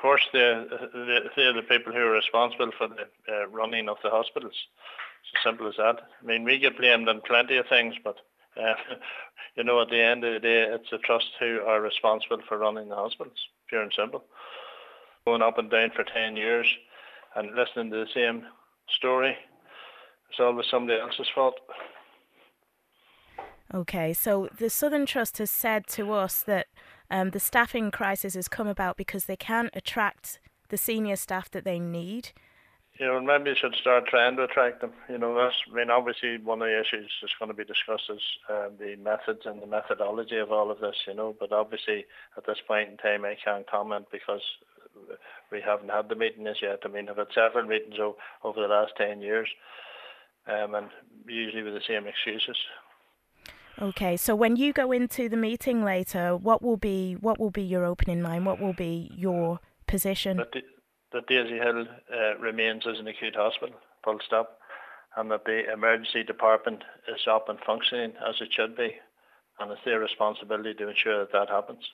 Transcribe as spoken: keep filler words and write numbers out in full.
course, they're, they're the people who are responsible for the uh, running of the hospitals. It's as simple as that. I mean, we get blamed on plenty of things, but uh, you know, at the end of the day, it's the trust who are responsible for running the hospitals, pure and simple. Going up and down for ten years and listening to the same story, it's always somebody else's fault. Okay, so the Southern Trust has said to us that um, the staffing crisis has come about because they can't attract the senior staff that they need. You know, maybe you should start trying to attract them. You know, that's, I mean, obviously one of the issues that's going to be discussed is uh, the methods and the methodology of all of this, you know, but obviously at this point in time I can't comment because we haven't had the meeting as yet. I mean, I've had several meetings o- over the last ten years um, and usually with the same excuses. Okay, so when you go into the meeting later, what will be what will be your opening line? What will be your position? That, that Daisy Hill uh, remains as an acute hospital, full stop, and that the emergency department is up and functioning as it should be, and it's their responsibility to ensure that that happens.